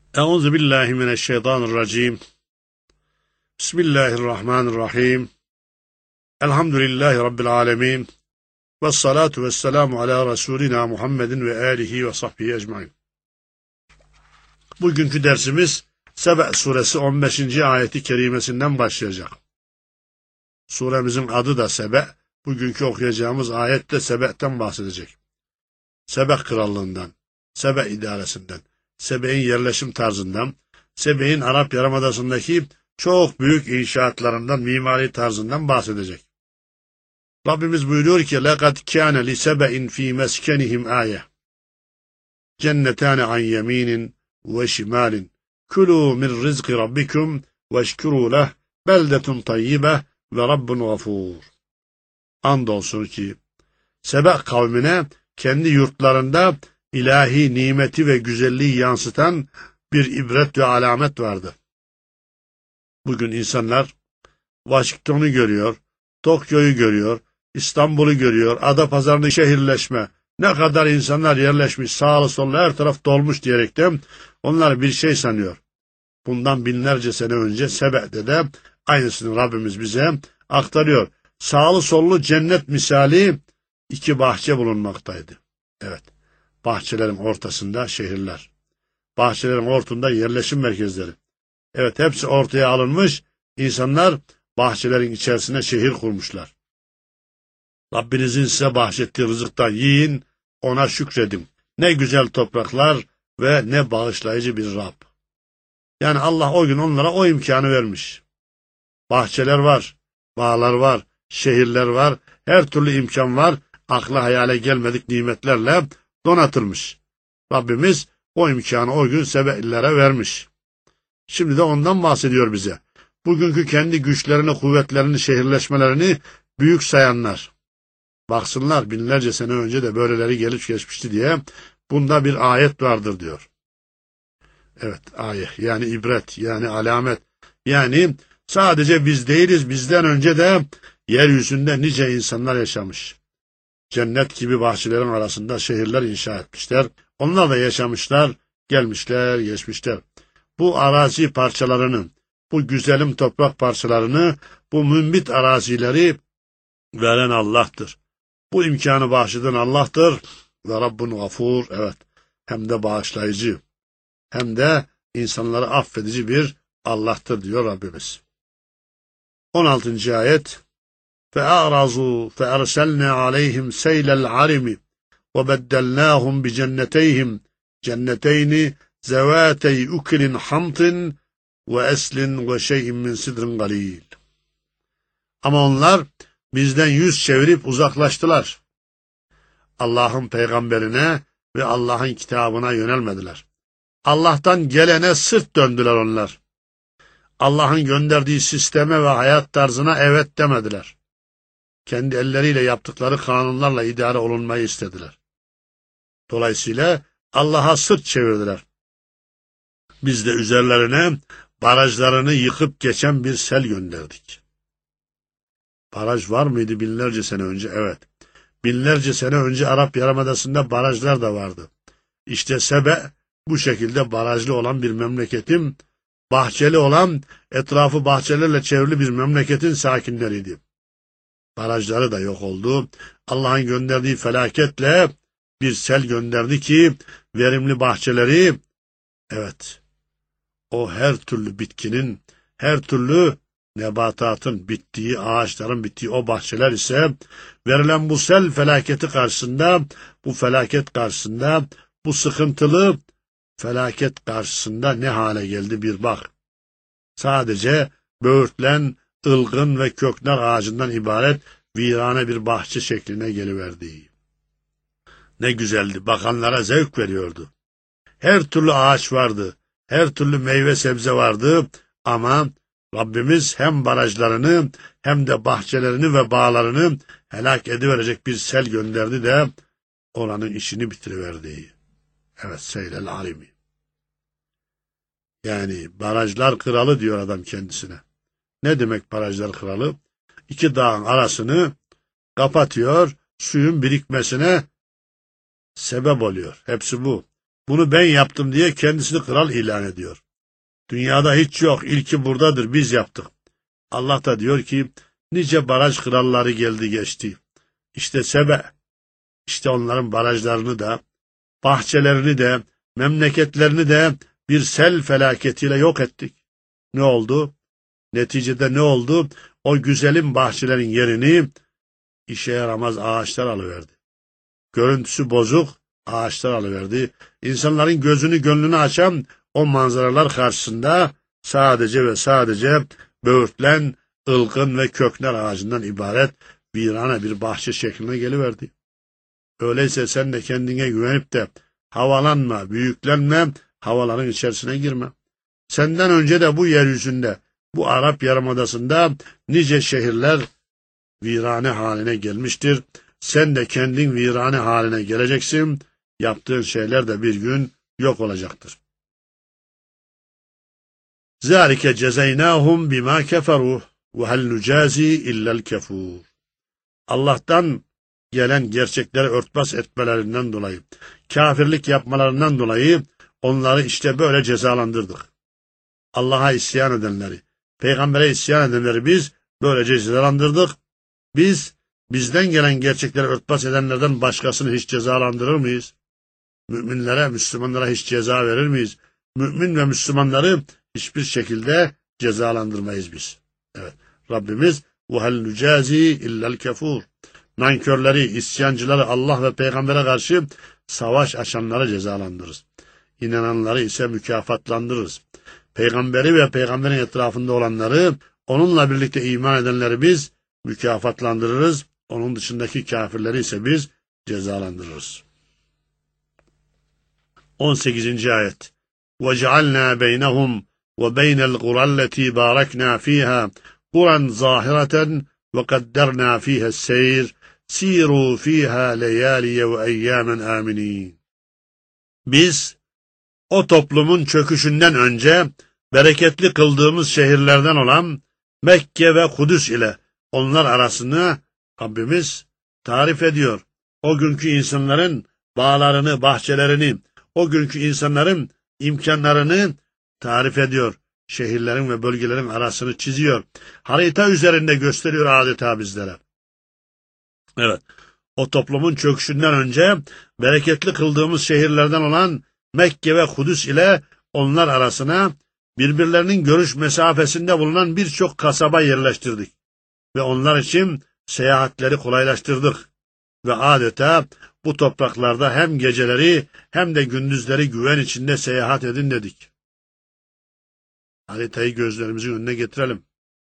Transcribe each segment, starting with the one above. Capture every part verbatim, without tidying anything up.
Euzu billahi mineşşeytanirracim. Bismillahirrahmanirrahim. Elhamdülillahi rabbil alamin. Ves salatu vesselamu ala Resulina Muhammedin ve alihi ve sahbihi ecmaîn. Bugünkü dersimiz Sebe suresi on beşinci ayeti kerimesinden başlayacak. Suremizin adı da Sebe. Bugünkü okuyacağımız ayette Sebe'ten bahsedecek. Sebe krallığından, Sebe idaresinden, Sebe'in yerleşim tarzından, Sebe'in Arap Yarımadası'ndaki çok büyük inşaatlarından, mimari tarzından bahsedecek. Rabbimiz buyuruyor ki: لَقَدْ كَانَ لِسَبَئٍ ف۪ي مَسْكَنِهِمْ آيَةً جَنَّتَانِ عَنْ يَم۪ينٍ وَشِمَالٍ كُلُوا مِنْ رِزْقِ رَبِّكُمْ وَاشْكُرُوا لَهُ بَلْدَةٌ طَيِّبَةٌ وَرَبٌّ غَفُورٌ. Andolsun ki Sebe kavmine kendi yurtlarında ilahi nimeti ve güzelliği yansıtan bir ibret ve alamet vardı. Bugün insanlar Washington'u görüyor, Tokyo'yu görüyor, İstanbul'u görüyor, Adapazarı'nın şehirleşme, ne kadar insanlar yerleşmiş, sağlı sollu her taraf dolmuş diyerekten onlar bir şey sanıyor. Bundan binlerce sene önce Sebe'de de aynısını Rabbimiz bize aktarıyor. Sağlı sollu cennet misali iki bahçe bulunmaktaydı. Evet, bahçelerin ortasında şehirler, bahçelerin ortasında yerleşim merkezleri. Evet, hepsi ortaya alınmış, insanlar bahçelerin içerisine şehir kurmuşlar. Rabbinizin size bahşettiği rızıktan yiyin, ona şükredin. Ne güzel topraklar ve ne bağışlayıcı bir Rab. Yani Allah o gün onlara o imkanı vermiş. Bahçeler var, bağlar var, şehirler var, her türlü imkan var, akla hayale gelmedik nimetlerle donatılmış. Rabbimiz o imkanı o gün Sebe'lilere vermiş. Şimdi de ondan bahsediyor bize. Bugünkü kendi güçlerini, kuvvetlerini, şehirleşmelerini büyük sayanlar. Baksınlar, binlerce sene önce de böyleleri gelip geçmişti diye bunda bir ayet vardır diyor. Evet, ayet yani ibret, yani alamet. Yani sadece biz değiliz, bizden önce de yeryüzünde nice insanlar yaşamış. Cennet gibi bahçelerin arasında şehirler inşa etmişler. Onlar da yaşamışlar, gelmişler, geçmişler. Bu arazi parçalarını, bu güzelim toprak parçalarını, bu mümbit arazileri veren Allah'tır. Bu imkanı bağışlayan Allah'tır. Ve Rabbun Gafur, evet, hem de bağışlayıcı, hem de insanları affedici bir Allah'tır diyor Rabbimiz. on altıncı ayet. فَاَعْرَضُوا فَاَرْسَلْنَا عَلَيْهِمْ سَيْلَ الْعَرِمِ وَبَدَّلْنَاهُمْ بِجَنَّتَيْهِمْ جَنَّتَيْنِ زَوَاتَيْ اُكْلٍ حَمْطٍ وَاَسْلٍ وَشَيْءٍ مِنْ سِدْرٍ قَلِيلٍ. Ama onlar bizden yüz çevirip uzaklaştılar. Allah'ın peygamberine ve Allah'ın kitabına yönelmediler. Allah'tan gelene sırt döndüler onlar. Allah'ın gönderdiği sisteme ve hayat tarzına evet demediler. Kendi elleriyle yaptıkları kanunlarla idare olunmayı istediler. Dolayısıyla Allah'a sırt çevirdiler. Biz de üzerlerine barajlarını yıkıp geçen bir sel gönderdik. Baraj var mıydı binlerce sene önce? Evet. Binlerce sene önce Arap Yarımadası'nda barajlar da vardı. İşte Sebe bu şekilde barajlı olan bir memleketin, bahçeli olan, etrafı bahçelerle çevrili bir memleketin sakinleriydi. Barajları da yok oldu. Allah'ın gönderdiği felaketle bir sel gönderdi ki verimli bahçeleri, evet, o her türlü bitkinin, her türlü nebatatın bittiği, ağaçların bittiği o bahçeler ise verilen bu sel felaketi karşısında, bu felaket karşısında, bu sıkıntılı felaket karşısında ne hale geldi bir bak. Sadece böğürtlen, ılgın ve köknar ağacından ibaret virane bir bahçe şekline geliverdi. Ne güzeldi, bakanlara zevk veriyordu. Her türlü ağaç vardı, her türlü meyve sebze vardı ama Rabbimiz hem barajlarını hem de bahçelerini ve bağlarını helak ediverecek bir sel gönderdi de oranın işini bitiriverdi. Evet, seylel alimi. Yani barajlar kralı diyor adam kendisine. Ne demek barajlar kralı? İki dağın arasını kapatıyor, suyun birikmesine sebep oluyor. Hepsi bu. bunu ben yaptım diye kendisini kral ilan ediyor. Dünyada hiç yok, ilki buradadır, biz yaptık. Allah da diyor ki, nice baraj kralları geldi geçti. İşte Sebe, işte onların barajlarını da, bahçelerini de, memleketlerini de bir sel felaketiyle yok ettik. Ne oldu? Neticede ne oldu? O güzelim bahçelerin yerini işe yaramaz ağaçlar alıverdi. Görüntüsü bozuk ağaçlar alıverdi. İnsanların gözünü gönlünü açan o manzaralar karşısında sadece ve sadece böğürtlen, ılgın ve köknar ağacından ibaret virane bir bahçe şekline geliverdi. Öyleyse sen de kendine güvenip de havalanma, büyüklenme, havaların içerisine girme. Senden önce de bu yeryüzünde, bu Arap Yarımadası'nda nice şehirler virane haline gelmiştir. Sen de kendin virane haline geleceksin. Yaptığın şeyler de bir gün yok olacaktır. Zâlike cezeynâhum bimâ keferûh ve hel nücâzi illel kefûr. Allah'tan gelen gerçekleri örtbas etmelerinden dolayı, kafirlik yapmalarından dolayı onları işte böyle cezalandırdık. Allah'a isyan edenleri, peygambere isyan edenleri biz böylece cezalandırdık. Biz, bizden gelen gerçekleri örtbas edenlerden başkasını hiç cezalandırır mıyız? Müminlere, Müslümanlara hiç ceza verir miyiz? Mümin ve Müslümanları hiçbir şekilde cezalandırmayız biz. Evet, Rabbimiz وَهَلْ نُجَازِي اِلَّا الْكَفُورِ nankörleri, isyancıları Allah ve peygambere karşı savaş açanları cezalandırırız. İnananları ise mükafatlandırırız. Peygamberi ve peygamberin etrafında olanları, onunla birlikte iman edenleri biz mükafatlandırırız. Onun dışındaki kafirleri ise biz cezalandırırız. on sekizinci ayet. وَجَعَلْنَا بَيْنَهُمْ وَبَيْنَ الْقُرَى الَّتِي بَارَكْنَا فِيهَا قُرًى ظَاهِرَةً وَقَدَّرْنَا فِيهَا السَّيْرَ سِيرُوا فِيهَا لَيَالِيَ وَاَيَّامًا آمِنِينَ. Biz o toplumun çöküşünden önce bereketli kıldığımız şehirlerden olan Mekke ve Kudüs ile onlar arasını Rabbimiz tarif ediyor. O günkü insanların bağlarını, bahçelerini, o günkü insanların imkanlarını tarif ediyor. Şehirlerin ve bölgelerin arasını çiziyor. Harita üzerinde gösteriyor adeta bizlere. Evet, o toplumun çöküşünden önce bereketli kıldığımız şehirlerden olan Mekke ve Kudüs ile onlar arasına birbirlerinin görüş mesafesinde bulunan birçok kasaba yerleştirdik. Ve onlar için seyahatleri kolaylaştırdık. Ve adeta bu topraklarda hem geceleri hem de gündüzleri güven içinde seyahat edin dedik. Haritayı gözlerimizin önüne getirelim.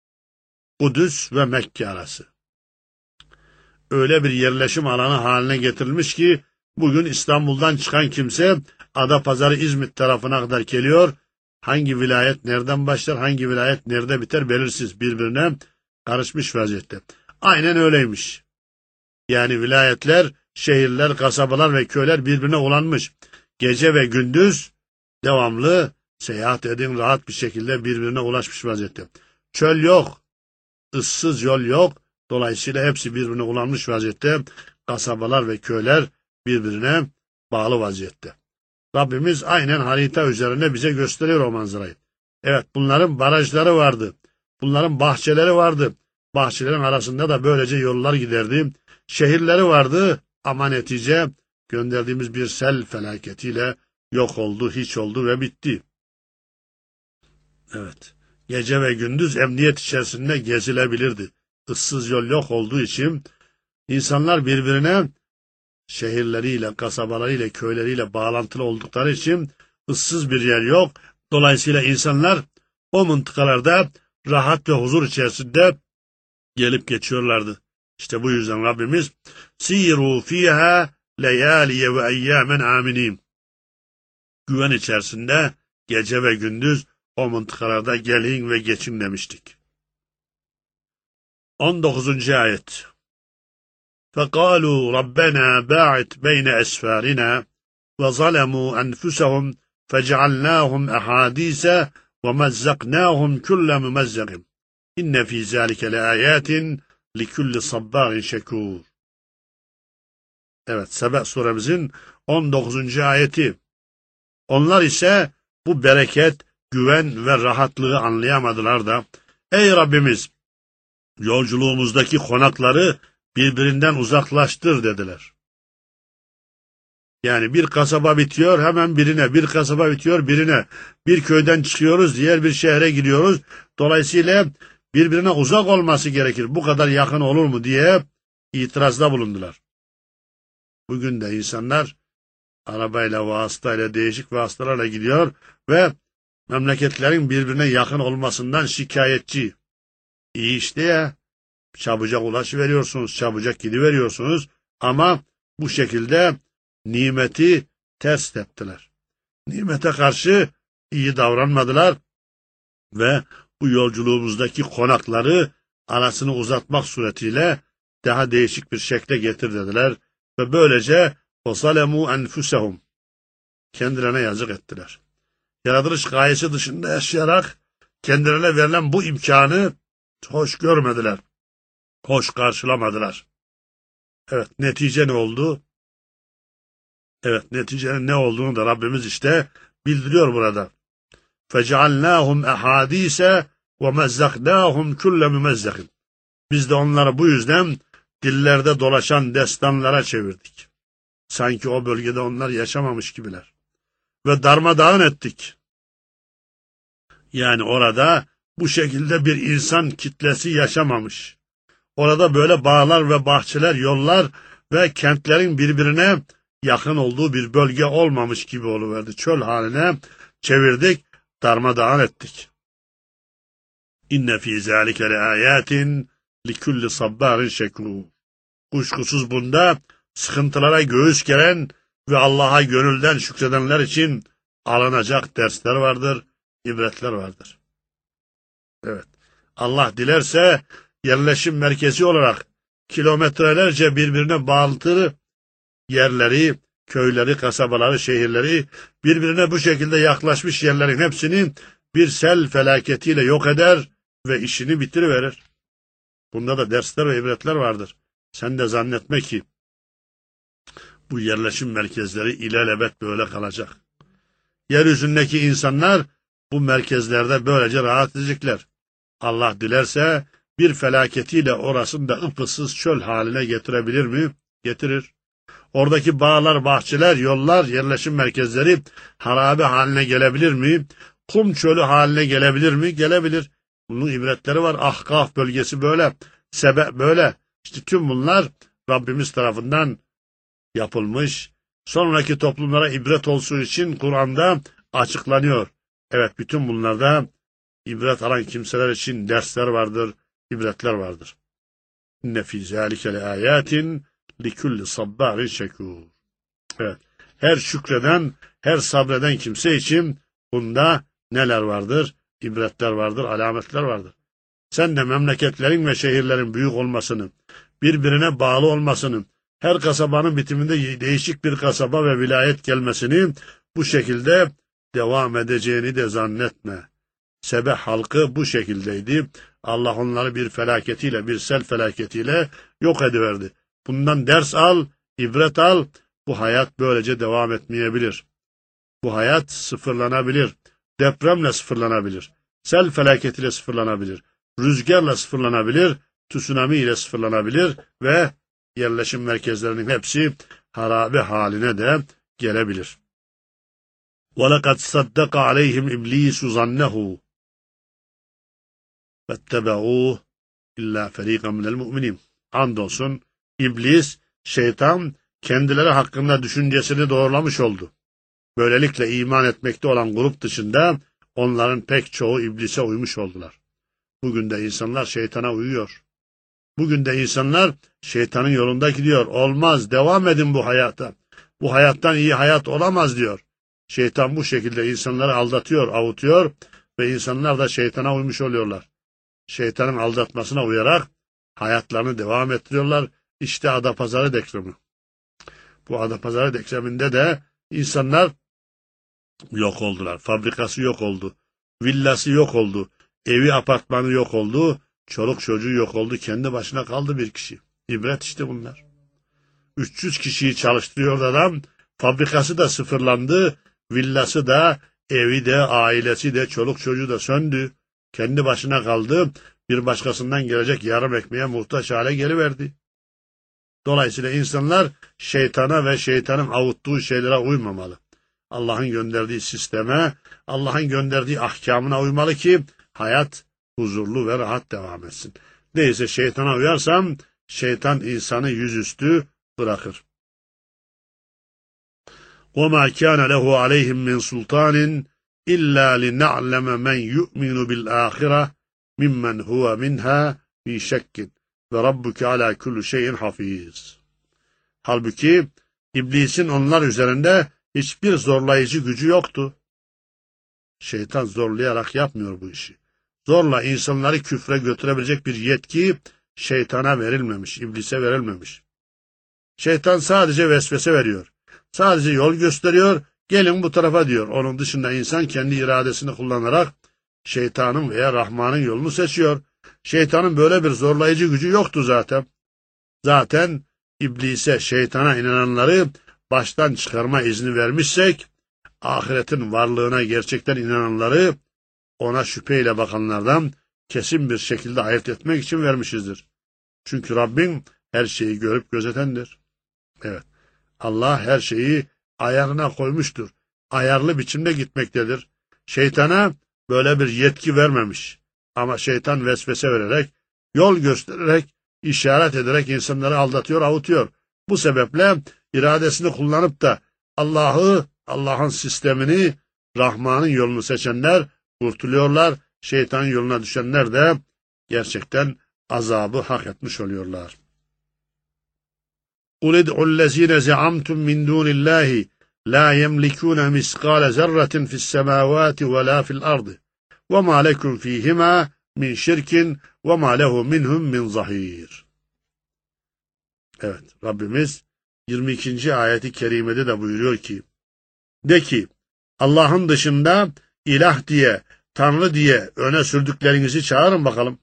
Kudüs ve Mekke arası. Öyle bir yerleşim alanı haline getirilmiş ki bugün İstanbul'dan çıkan kimse Adapazarı İzmit tarafına kadar geliyor. Hangi vilayet nereden başlar, hangi vilayet nerede biter belirsiz, birbirine karışmış vaziyette. Aynen öyleymiş. Yani vilayetler, şehirler, kasabalar ve köyler birbirine ulanmış. Gece ve gündüz devamlı seyahat edin, rahat bir şekilde birbirine ulaşmış vaziyette. Çöl yok, ıssız yol yok. Dolayısıyla hepsi birbirine ulanmış vaziyette. Kasabalar ve köyler birbirine bağlı vaziyette. Rabbimiz aynen harita üzerinde bize gösteriyor o manzarayı. Evet, bunların barajları vardı. Bunların bahçeleri vardı. Bahçelerin arasında da böylece yollar giderdi. Şehirleri vardı ama netice gönderdiğimiz bir sel felaketiyle yok oldu, hiç oldu ve bitti. Evet, gece ve gündüz emniyet içerisinde gezilebilirdi. Issız yol yok olduğu için insanlar birbirine şehirleriyle, kasabalarıyla, köyleriyle bağlantılı oldukları için ıssız bir yer yok. Dolayısıyla insanlar o mıntıkalarda rahat ve huzur içerisinde gelip geçiyorlardı. İşte bu yüzden Rabbimiz siru fiha leyaliye ve eyyamen aminin. Güven içerisinde gece ve gündüz o mıntıkalarda gelin ve geçin demiştik. on dokuzuncu ayet. فَقَالُوا رَبَّنَا بَاعِدْ بَيْنَ أَسْفَارِنَا وَظَلَمُوا أَنْفُسَهُمْ فَجَعَلْنَاهُمْ أَحَادِيثَ وَمَزَّقْنَاهُمْ كُلَّ مُمَزَّقٍ إِنَّ فِي ذَلِكَ لَآيَاتٍ لِكُلِّ صَبَّارٍ شَكُورٍ. Evet, Sebe suremizin on dokuzuncu ayeti. Onlar ise bu bereket, güven ve rahatlığı anlayamadılar da, ey Rabbimiz, yolculuğumuzdaki konakları birbirinden uzaklaştır dediler. Yani bir kasaba bitiyor hemen birine, bir kasaba bitiyor birine, bir köyden çıkıyoruz diğer bir şehre gidiyoruz. Dolayısıyla birbirine uzak olması gerekir. Bu kadar yakın olur mu diye itirazda bulundular. Bugün de insanlar arabayla, vasıtayla, değişik vasıtalarla gidiyor ve memleketlerin birbirine yakın olmasından şikayetçi. İyi işte ya, çabucak ulaşıveriyorsunuz, çabucak gidiveriyorsunuz ama bu şekilde nimeti ters teptiler. Nimete karşı iyi davranmadılar ve bu yolculuğumuzdaki konakları arasını uzatmak suretiyle daha değişik bir şekle getir dediler ve böylece وَصَلَمُوا أَنْفُسَهُمْ kendilerine yazık ettiler. Yaratılış gayesi dışında yaşayarak kendilerine verilen bu imkanı hoş görmediler. Hoş karşılamadılar. Evet, netice ne oldu? Evet, neticenin ne olduğunu da Rabbimiz işte bildiriyor burada. فَجَعَلْنَاهُمْ اَحَاد۪يسَ وَمَزَّقْنَاهُمْ كُلَّ مُمَزَّقٍ Biz de onları bu yüzden dillerde dolaşan destanlara çevirdik. Sanki o bölgede onlar yaşamamış gibiler. Ve darmadağın ettik. Yani orada bu şekilde bir insan kitlesi yaşamamış. Orada böyle bağlar ve bahçeler, yollar ve kentlerin birbirine yakın olduğu bir bölge olmamış gibi oluverdi. Çöl haline çevirdik, darmadağın ettik. İnne fî zâlike leâyâtin likulli sabbârin şekûr. Kuşkusuz bunda sıkıntılara göğüs geren ve Allah'a gönülden şükredenler için alınacak dersler vardır, ibretler vardır. Evet, Allah dilerse yerleşim merkezi olarak kilometrelerce birbirine bağlantılı yerleri, köyleri, kasabaları, şehirleri birbirine bu şekilde yaklaşmış yerlerin hepsini bir sel felaketiyle yok eder ve işini bitiriverir. Bunda da dersler ve ibretler vardır. Sen de zannetme ki bu yerleşim merkezleri ilelebet böyle kalacak. Yeryüzündeki insanlar bu merkezlerde böylece rahat edecekler. Allah dilerse bir felaketiyle orasını da ıpıssız çöl haline getirebilir mi? Getirir. Oradaki bağlar, bahçeler, yollar, yerleşim merkezleri harabe haline gelebilir mi? Kum çölü haline gelebilir mi? Gelebilir. Bunun ibretleri var. Ahkaf bölgesi böyle, Sebe böyle. İşte tüm bunlar Rabbimiz tarafından yapılmış. Sonraki toplumlara ibret olsun için Kur'an'da açıklanıyor. Evet, bütün bunlarda ibret alan kimseler için dersler vardır, ibretler vardır. İnne fî zâlike leâyâtin likulli sabbârin şekûr. Evet, her şükreden, her sabreden kimse için bunda neler vardır? İbretler vardır, alametler vardır. Sen de memleketlerin ve şehirlerin büyük olmasını, birbirine bağlı olmasını, her kasabanın bitiminde değişik bir kasaba ve vilayet gelmesini bu şekilde devam edeceğini de zannetme. Sebe halkı bu şekildeydi. Allah onları bir felaketiyle, bir sel felaketiyle yok ediverdi. Bundan ders al, ibret al. Bu hayat böylece devam etmeyebilir. Bu hayat sıfırlanabilir. Depremle sıfırlanabilir. Sel felaketiyle sıfırlanabilir. Rüzgarla sıfırlanabilir. Tsunami ile sıfırlanabilir ve yerleşim merkezlerinin hepsi harabe haline de gelebilir. وَلَقَدْ صَدَّقَ عَلَيْهِمْ إِبْلِيسُ ظَنَّهُ فَاتَّبَعُوهُ إِلَّا فَر۪يقًا مِنَ الْمُؤْمِنِينَ Andolsun iblis, şeytan kendileri hakkında düşüncesini doğrulamış oldu. Böylelikle iman etmekte olan grup dışında onların pek çoğu iblise uymuş oldular. Bugün de insanlar şeytana uyuyor. Bugün de insanlar şeytanın yolunda gidiyor. Olmaz, devam edin bu hayata. Bu hayattan iyi hayat olamaz diyor. Şeytan bu şekilde insanları aldatıyor, avutuyor ve insanlar da şeytana uymuş oluyorlar. Şeytanın aldatmasına uyarak hayatlarını devam ettiriyorlar. İşte Adapazarı depremi. Bu Adapazarı depreminde de insanlar yok oldular. Fabrikası yok oldu. Villası yok oldu. Evi, apartmanı yok oldu. Çoluk çocuğu yok oldu. Kendi başına kaldı bir kişi. İbret işte bunlar. üç yüz kişiyi çalıştırıyor adam. Fabrikası da sıfırlandı. Villası da, evi de, ailesi de, çoluk çocuğu da söndü. Kendi başına kaldı. Bir başkasından gelecek yarım ekmeğe muhtaç hale geliverdi. Dolayısıyla insanlar şeytana ve şeytanın avuttuğu şeylere uymamalı. Allah'ın gönderdiği sisteme, Allah'ın gönderdiği ahkamına uymalı ki hayat huzurlu ve rahat devam etsin. Değilse şeytana uyarsam şeytan insanı yüzüstü bırakır. وَمَا كَانَ لَهُ عَلَيْهِمْ مِنْ سُلْطَانٍ إِلَّا لِنَعْلَمَ مَنْ يُؤْمِنُ بِالْآخِرَةِ مِمَّنْ هُوَ مِنْهَا فِي شَكٍّ وَرَبُّكَ عَلَى كُلِّ شَيْءٍ حَفِيظٌ. Halbuki iblisin onlar üzerinde hiçbir zorlayıcı gücü yoktu. Şeytan zorlayarak yapmıyor bu işi. Zorla insanları küfre götürebilecek bir yetki şeytana verilmemiş, iblise verilmemiş. Şeytan sadece vesvese veriyor. Sadece yol gösteriyor, gelin bu tarafa diyor. Onun dışında insan kendi iradesini kullanarak şeytanın veya Rahman'ın yolunu seçiyor. Şeytanın böyle bir zorlayıcı gücü yoktu zaten. Zaten iblise, şeytana inananları baştan çıkarma izni vermişsek, ahiretin varlığına gerçekten inananları ona şüpheyle bakanlardan kesin bir şekilde ayırt etmek için vermişizdir. Çünkü Rabbim her şeyi görüp gözetendir. Evet, Allah her şeyi ayarına koymuştur. Ayarlı biçimde gitmektedir. Şeytana böyle bir yetki vermemiş. Ama şeytan vesvese vererek, yol göstererek, işaret ederek insanları aldatıyor, avutuyor. Bu sebeple iradesini kullanıp da Allah'ı, Allah'ın sistemini, Rahman'ın yolunu seçenler kurtuluyorlar. Şeytanın yoluna düşenler de gerçekten azabı hak etmiş oluyorlar. قُلِ ادْعُوا الَّذ۪ينَ زَعَمْتُمْ مِنْ دُونِ اللّٰهِ لَا يَمْلِكُونَ مِسْقَالَ ذَرَّةٍ فِي السَّمَاوَاتِ وَلَا فِي الْأَرْضِ وَمَا لَكُمْ ف۪يهِمَا مِنْ شِرْكٍ وَمَا لَهُ مِنْهُمْ مِنْ ظَهِيرٍ. Evet, Rabbimiz yirmi ikinci ayeti kerimede de buyuruyor ki, de ki, Allah'ın dışında ilah diye, Tanrı diye öne sürdüklerinizi çağırın bakalım.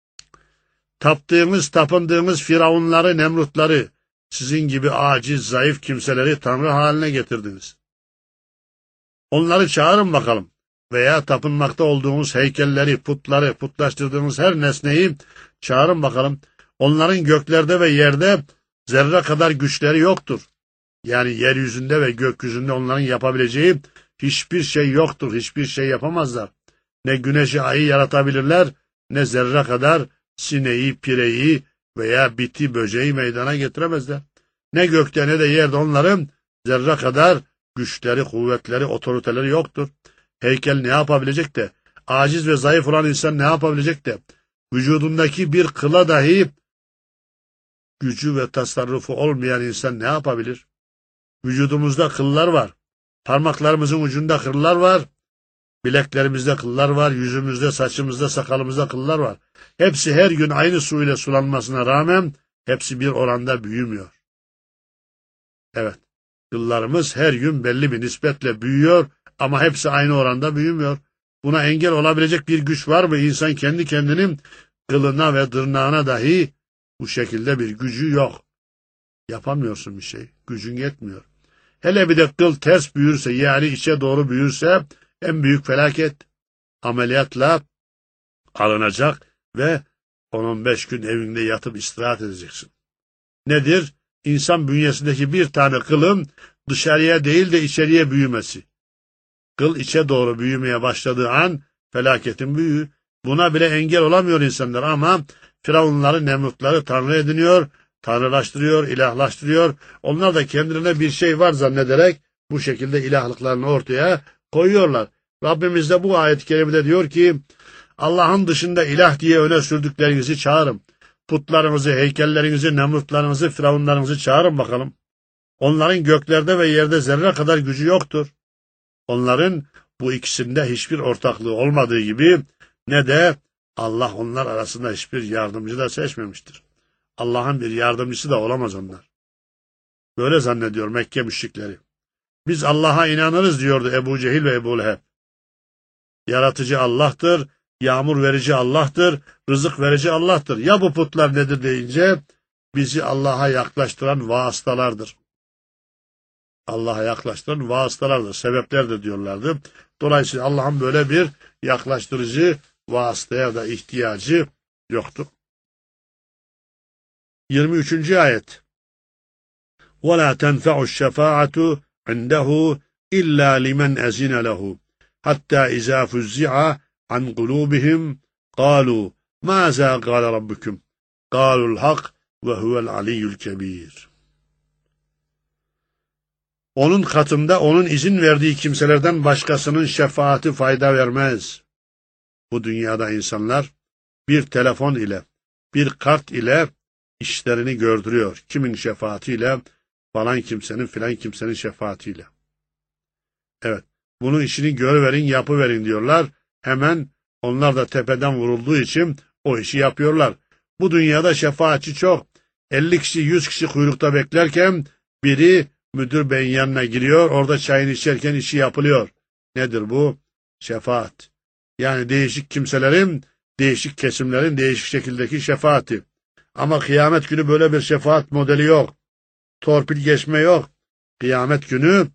Taptığınız, tapındığınız firavunları, nemrutları, sizin gibi aciz, zayıf kimseleri Tanrı haline getirdiniz. Onları çağırın bakalım. Veya tapınmakta olduğunuz heykelleri, putları, putlaştırdığınız her nesneyi çağırın bakalım. Onların göklerde ve yerde zerre kadar güçleri yoktur. Yani yeryüzünde ve gökyüzünde onların yapabileceği hiçbir şey yoktur. Hiçbir şey yapamazlar. Ne güneşi, ayı yaratabilirler, ne zerre kadar sineği, pireyi veya biti, böceği meydana getiremezler. Ne gökte ne de yerde onların zerre kadar güçleri, kuvvetleri, otoriteleri yoktur. Heykel ne yapabilecek de, aciz ve zayıf olan insan ne yapabilecek de, vücudundaki bir kıla dahi gücü ve tasarrufu olmayan insan ne yapabilir? Vücudumuzda kıllar var, parmaklarımızın ucunda kıllar var, bileklerimizde kıllar var, yüzümüzde, saçımızda, sakalımızda kıllar var. Hepsi her gün aynı su ile sulanmasına rağmen hepsi bir oranda büyümüyor. Evet, kıllarımız her gün belli bir nispetle büyüyor ama hepsi aynı oranda büyümüyor. Buna engel olabilecek bir güç var mı? İnsan kendi kendinin kılına ve tırnağına dahi bu şekilde bir gücü yok. Yapamıyorsun bir şey. Gücün yetmiyor. Hele bir de kıl ters büyürse, yani içe doğru büyürse en büyük felaket. Ameliyatla alınacak ve on on beş gün evinde yatıp istirahat edeceksin. Nedir? İnsan bünyesindeki bir tane kılın dışarıya değil de içeriye büyümesi. Kıl içe doğru büyümeye başladığı an felaketin büyüğü. Buna bile engel olamıyor insanlar ama firavunları, nemrutları tanrı ediniyor, tanrılaştırıyor, ilahlaştırıyor. Onlar da kendilerine bir şey var zannederek bu şekilde ilahlıklarını ortaya koyuyorlar. Rabbimiz de bu ayet-i kerimede diyor ki, Allah'ın dışında ilah diye öne sürdüklerinizi çağırın. Putlarınızı, heykellerinizi, nemrutlarınızı, firavunlarınızı çağırın bakalım. Onların göklerde ve yerde zerre kadar gücü yoktur. Onların bu ikisinde hiçbir ortaklığı olmadığı gibi ne de Allah onlar arasında hiçbir yardımcı da seçmemiştir. Allah'ın bir yardımcısı da olamaz onlar. Böyle zannediyor Mekke müşrikleri. Biz Allah'a inanırız diyordu Ebu Cehil ve Ebu Leheb. Yaratıcı Allah'tır, yağmur verici Allah'tır, rızık verici Allah'tır. Ya bu putlar nedir deyince bizi Allah'a yaklaştıran vasıtalardır. Allah'a yaklaştıran vasıtalardır, sebeplerdir diyorlardı. Dolayısıyla Allah'ın böyle bir yaklaştırıcı vasıtaya da ihtiyacı yoktur. yirmi üçüncü ayet. وَلَا تَنْفَعُ الشَّفَاعَةُ عِنْدَهُ إِلَّا لِمَنْ أَزِنَ لَهُ حَتَّى إِذَا فُزِّعَ عَنْ قُلُوبِهِمْ قَالُوا مَاذَا قَالَ رَبُّكُمْ قَالُوا الْحَقَّ وَهُوَ الْعَلِيُّ الْكَبِيرُ. Onun katında onun izin verdiği kimselerden başkasının şefaati fayda vermez. Bu dünyada insanlar bir telefon ile, bir kart ile işlerini gördürüyor. Kimin şefaatiyle? Falan kimsenin, filan kimsenin şefaatiyle. Evet, bunun işini görüverin, yapıverin diyorlar. Hemen onlar da tepeden vurulduğu için o işi yapıyorlar. Bu dünyada şefaatçi çok. elli kişi, yüz kişi kuyrukta beklerken biri müdür beyin yanına giriyor, orada çayını içerken işi yapılıyor. Nedir bu? Şefaat. Yani değişik kimselerin, değişik kesimlerin değişik şekildeki şefaati. Ama kıyamet günü böyle bir şefaat modeli yok. Torpil geçme yok. Kıyamet günü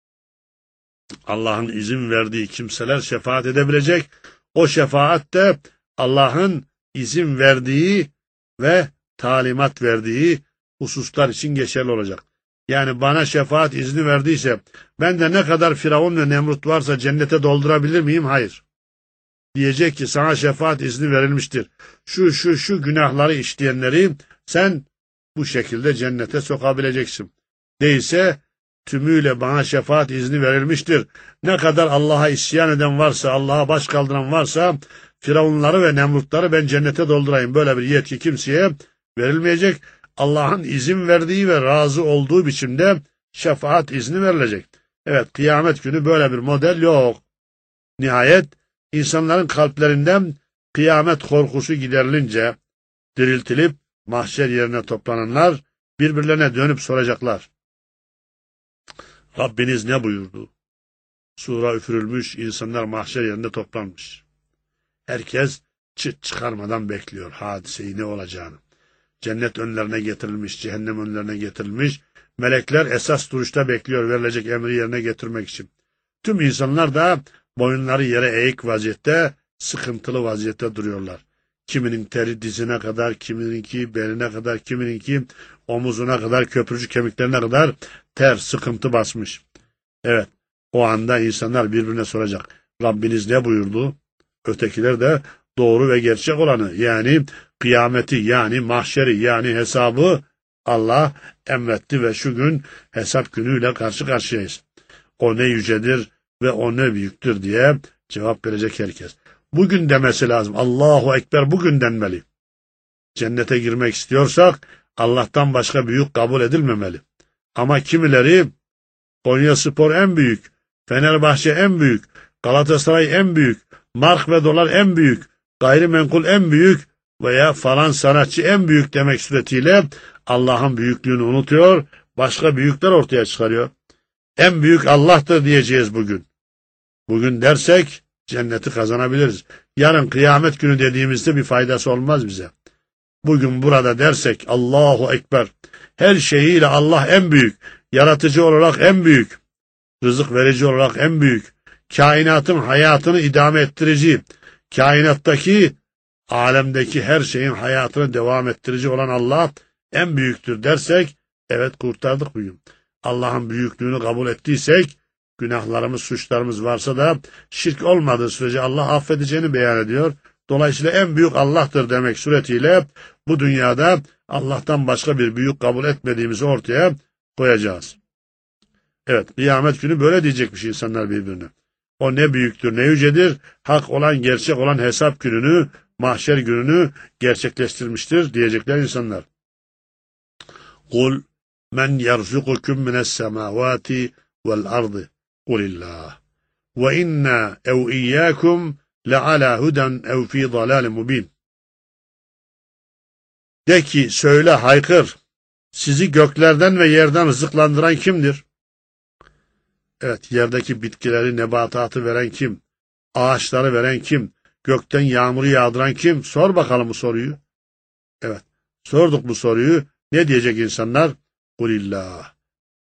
Allah'ın izin verdiği kimseler şefaat edebilecek. O şefaat de Allah'ın izin verdiği ve talimat verdiği hususlar için geçerli olacak. Yani bana şefaat izni verdiyse, ben de ne kadar Firavun ve Nemrut varsa cennete doldurabilir miyim? Hayır. Diyecek ki sana şefaat izni verilmiştir. Şu şu şu günahları işleyenleri sen bu şekilde cennete sokabileceksin. Değilse tümüyle bana şefaat izni verilmiştir. Ne kadar Allah'a isyan eden varsa, Allah'a baş kaldıran varsa Firavunları ve Nemrutları ben cennete doldurayım. Böyle bir yetki kimseye verilmeyecek. Allah'ın izin verdiği ve razı olduğu biçimde şefaat izni verilecek. Evet, kıyamet günü böyle bir model yok. Nihayet insanların kalplerinden kıyamet korkusu giderilince diriltilip mahşer yerine toplananlar birbirlerine dönüp soracaklar. Rabbiniz ne buyurdu? Sura üfürülmüş, insanlar mahşer yerinde toplanmış. Herkes çıt çıkarmadan bekliyor hadiseyi, ne olacağını. Cennet önlerine getirilmiş, cehennem önlerine getirilmiş. Melekler esas duruşta bekliyor verilecek emri yerine getirmek için. Tüm insanlar da boyunları yere eğik vaziyette, sıkıntılı vaziyette duruyorlar. Kiminin teri dizine kadar, kimininki beline kadar, kimininki omuzuna kadar, köprücük kemiklerine kadar ter, sıkıntı basmış. Evet, o anda insanlar birbirine soracak. Rabbiniz ne buyurdu? Ötekiler de doğru ve gerçek olanı, yani kıyameti, yani mahşeri, yani hesabı Allah emretti ve şu gün hesap günüyle karşı karşıyayız. O ne yücedir ve o ne büyüktür diye cevap verecek herkes. Bugün demesi lazım. Allahu Ekber bugün denmeli. Cennete girmek istiyorsak Allah'tan başka büyük kabul edilmemeli. Ama kimileri Konyaspor en büyük, Fenerbahçe en büyük, Galatasaray en büyük, mark ve dolar en büyük, gayrimenkul en büyük veya falan sanatçı en büyük demek suretiyle Allah'ın büyüklüğünü unutuyor, başka büyükler ortaya çıkarıyor. En büyük Allah'tır diyeceğiz bugün. Bugün dersek cenneti kazanabiliriz. Yarın kıyamet günü dediğimizde bir faydası olmaz bize. Bugün burada dersek Allahu Ekber, her şeyiyle Allah en büyük, yaratıcı olarak en büyük, rızık verici olarak en büyük, kainatın hayatını idame ettirici, kainattaki, alemdeki her şeyin hayatını devam ettirici olan Allah en büyüktür dersek, evet kurtardık bugün. Allah'ın büyüklüğünü kabul ettiysek, günahlarımız, suçlarımız varsa da şirk olmadığı sürece Allah affedeceğini beyan ediyor. Dolayısıyla en büyük Allah'tır demek suretiyle bu dünyada Allah'tan başka bir büyük kabul etmediğimizi ortaya koyacağız. Evet, kıyamet günü böyle diyecekmiş insanlar birbirine. O ne büyüktür, ne yücedir, hak olan, gerçek olan hesap gününü, mahşer gününü gerçekleştirmiştir diyecekler insanlar. Kul men yerzukukum mines semavati vel ardı kulillah ve inna ev iyyakum le'ala huden ev fi dalalin mubin. De ki, söyle, haykır, sizi göklerden ve yerden rızıklandıran kimdir? Evet, yerdeki bitkileri, nebatatı veren kim? Ağaçları veren kim? Gökten yağmuru yağdıran kim? Sor bakalım bu soruyu. Evet, sorduk bu soruyu. Ne diyecek insanlar? Kulillah.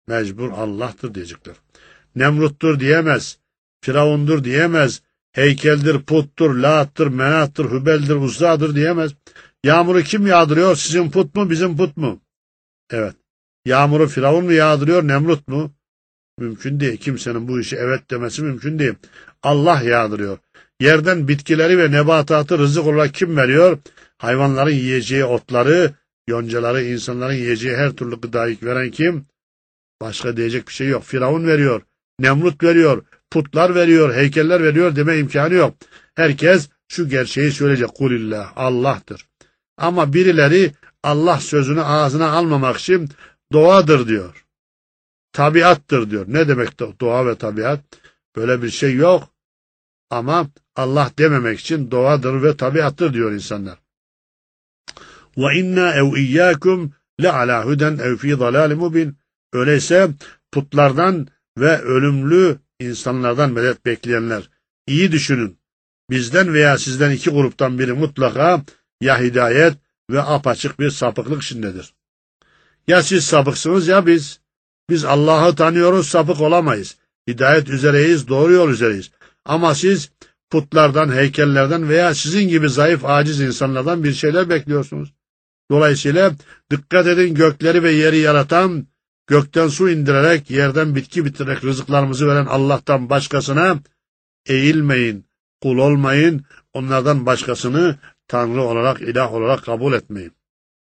Mecbur Allah'tır diyecekler. Nemrut'tur diyemez. Firavundur diyemez. Heykeldir, puttur, Lat'tır, Menat'tır, Hübel'dir, Uzza'dır diyemez. Yağmuru kim yağdırıyor? Sizin put mu, bizim put mu? Evet. Yağmuru Firavun mu yağdırıyor, Nemrut mu? Mümkün değil. Kimsenin bu işe evet demesi mümkün değil. Allah yağdırıyor. Yerden bitkileri ve nebatatı rızık olarak kim veriyor? Hayvanların yiyeceği otları, yoncaları, insanların yiyeceği her türlü gıdayı veren kim? Başka diyecek bir şey yok. Firavun veriyor, Nemrut veriyor, putlar veriyor, heykeller veriyor deme imkanı yok. Herkes şu gerçeği söyleyecek. Kulillah, Allah'tır. Ama birileri Allah sözünü ağzına almamak için doğadır diyor. Tabiattır diyor. Ne demek doğa ve tabiat? Böyle bir şey yok. Ama Allah dememek için doğadır ve tabiattır diyor insanlar. Ve inna ev iyyakum le ala huden ev fi dalalin mubin. Öyleyse putlardan ve ölümlü insanlardan medet bekleyenler, iyi düşünün. Bizden veya sizden iki gruptan biri mutlaka ya hidayet ve apaçık bir sapıklık içindedir. Ya siz sapıksınız ya biz. Biz Allah'ı tanıyoruz, sapık olamayız. Hidayet üzereyiz, doğru yol üzereyiz. Ama siz putlardan, heykellerden veya sizin gibi zayıf, aciz insanlardan bir şeyler bekliyorsunuz. Dolayısıyla dikkat edin, gökleri ve yeri yaratan, gökten su indirerek, yerden bitki bitirerek rızıklarımızı veren Allah'tan başkasına eğilmeyin, kul olmayın, onlardan başkasını Tanrı olarak, ilah olarak kabul etmeyin.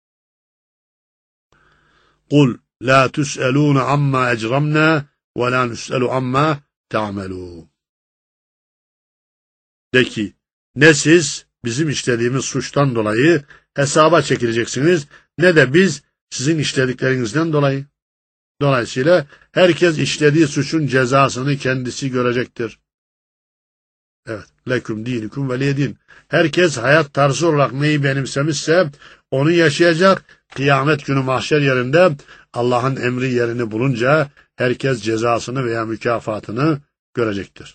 Kul la tüs'elûne amma ecramna ve la nüs'elu amma ta'melûn. De ki, ne siz bizim işlediğimiz suçtan dolayı hesaba çekileceksiniz, ne de biz sizin işlediklerinizden dolayı. Dolayısıyla herkes işlediği suçun cezasını kendisi görecektir. Evet. Leküm dinikum veliyedin. Herkes hayat tarzı olarak neyi benimsemişse onu yaşayacak. Kıyamet günü mahşer yerinde Allah'ın emri yerini bulunca herkes cezasını veya mükafatını görecektir.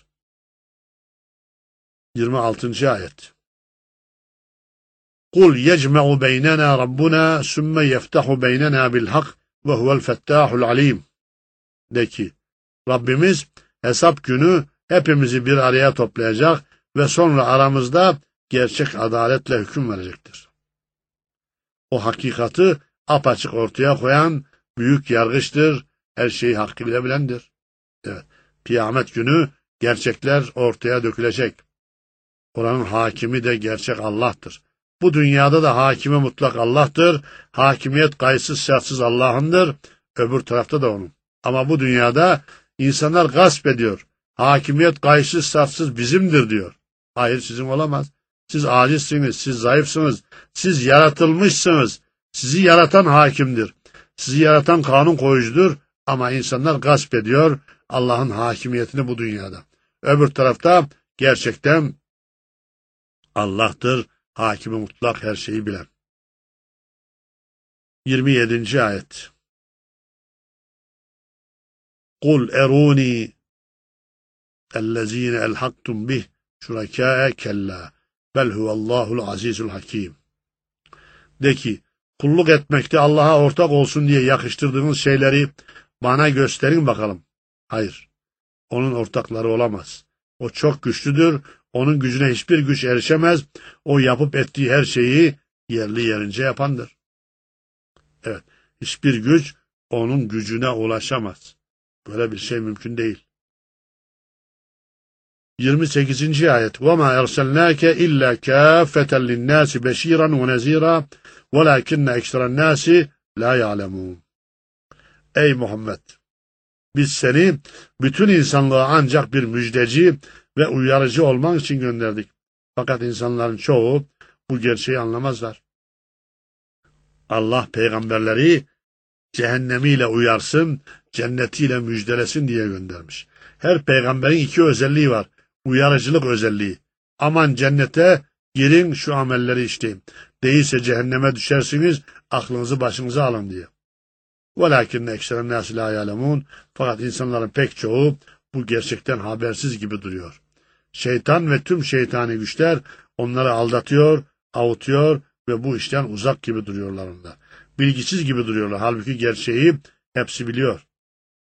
yirmi altıncı ayet. Kul yecme'u beynena rabbuna sümme yeftahu beynena bil hak ve huvel fettahul alim. De ki, Rabbimiz hesap günü hepimizi bir araya toplayacak ve sonra aramızda gerçek adaletle hüküm verecektir. O hakikati apaçık ortaya koyan büyük yargıçtır, her şeyi hakkıyla bilendir. Evet, kıyamet günü gerçekler ortaya dökülecek. Oranın hakimi de gerçek Allah'tır. Bu dünyada da hakimi mutlak Allah'tır. Hakimiyet kayıtsız şartsız Allah'ındır. Öbür tarafta da onun. Ama bu dünyada insanlar gasp ediyor. Hakimiyet kayıtsız şartsız bizimdir diyor. Hayır, sizin olamaz. Siz acizsiniz, siz zayıfsınız, siz yaratılmışsınız. Sizi yaratan hakimdir. Sizi yaratan kanun koyucudur. Ama insanlar gasp ediyor Allah'ın hakimiyetini bu dünyada. Öbür tarafta gerçekten Allah'tır, hakimi mutlak, her şeyi bilen. yirmi yedinci ayet. Kul eruni ellezine elhaktum bih şurakâe kella bel huvallahul azizul hakim. De ki, kulluk etmekte Allah'a ortak olsun diye yakıştırdığınız şeyleri bana gösterin bakalım. Hayır, onun ortakları olamaz. O çok güçlüdür. Onun gücüne hiçbir güç erişemez. O yapıp ettiği her şeyi yerli yerince yapandır. Evet, hiçbir güç onun gücüne ulaşamaz. Böyle bir şey mümkün değil. yirmi sekizinci ayet. وَمَا اَرْسَلْنَاكَ اِلَّا كَافَّةً لِلنَّاسِ بَشِيرًا وَنَذ۪يرًا وَلَاكِنَّ اَكْثَرَ النَّاسِ لَا يَعْلَمُونَ. Ey Muhammed! Biz seni bütün insanlığa ancak bir müjdeci ve uyarıcı olman için gönderdik. Fakat insanların çoğu bu gerçeği anlamazlar. Allah peygamberleri cehennemiyle uyarsın, cennetiyle müjdelesin diye göndermiş. Her peygamberin iki özelliği var. Uyarıcılık özelliği. Aman cennete girin, şu amelleri işleyin. Değilse cehenneme düşersiniz, aklınızı başınıza alın diye. وَلَاكِنَّ اَكْسَرَ النَّاسِ لَا يَعْلَمُونَ. Fakat insanların pek çoğu bu gerçekten habersiz gibi duruyor. Şeytan ve tüm şeytani güçler onları aldatıyor, avutuyor ve bu işten uzak gibi duruyorlar onlar. Bilgisiz gibi duruyorlar. Halbuki gerçeği hepsi biliyor.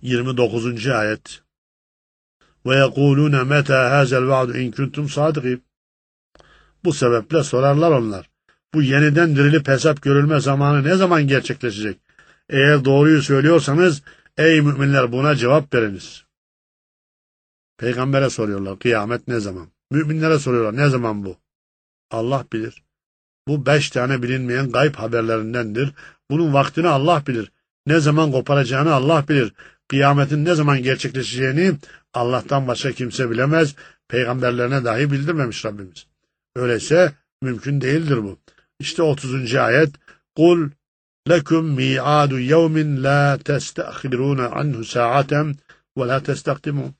yirmi dokuzuncu ayet. Ve yekulûne metâ hâzel va'du in kuntum sâdıkîn. Bu sebeple sorarlar onlar. Bu yeniden dirilip hesap görülme zamanı ne zaman gerçekleşecek? Eğer doğruyu söylüyorsanız ey müminler buna cevap veriniz. Peygamber'e soruyorlar kıyamet ne zaman? Müminlere soruyorlar ne zaman bu? Allah bilir. Bu beş tane bilinmeyen gayb haberlerindendir. Bunun vaktini Allah bilir. Ne zaman koparacağını Allah bilir. Kıyametin ne zaman gerçekleşeceğini Allah'tan başka kimse bilemez. Peygamberlerine dahi bildirmemiş Rabbimiz. Öyleyse mümkün değildir bu. İşte otuzuncu ayet. Kul lekum mi'adu yevmin la testahiruna anhu sa'aten ve la testakdimun.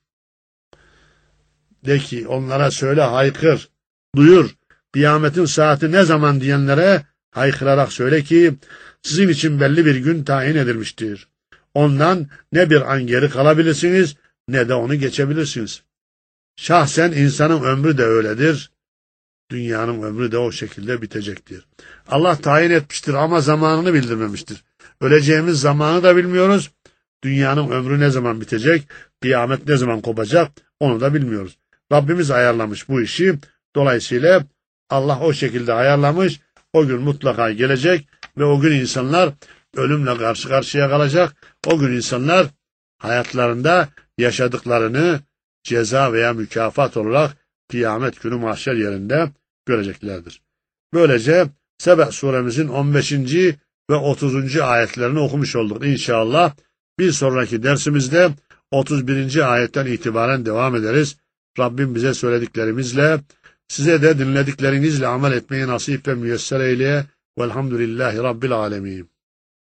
De ki onlara söyle haykır, duyur. Kıyametin saati ne zaman diyenlere haykırarak söyle ki sizin için belli bir gün tayin edilmiştir. Ondan ne bir an geri kalabilirsiniz ne de onu geçebilirsiniz. Şahsen insanın ömrü de öyledir. Dünyanın ömrü de o şekilde bitecektir. Allah tayin etmiştir ama zamanını bildirmemiştir. Öleceğimiz zamanı da bilmiyoruz. Dünyanın ömrü ne zaman bitecek, kıyamet ne zaman kopacak onu da bilmiyoruz. Rabbimiz ayarlamış bu işi. Dolayısıyla Allah o şekilde ayarlamış. O gün mutlaka gelecek ve o gün insanlar ölümle karşı karşıya kalacak. O gün insanlar hayatlarında yaşadıklarını ceza veya mükafat olarak kıyamet günü mahşer yerinde göreceklerdir. Böylece Sebe suremizin on beşinci ve otuzuncu ayetlerini okumuş olduk. İnşallah bir sonraki dersimizde otuz birinci ayetten itibaren devam ederiz. Rabbim bize söylediklerimizle, size de dinlediklerinizle amel etmeyi nasip ve müyesser eyleye. Velhamdülillahi Rabbil alemin.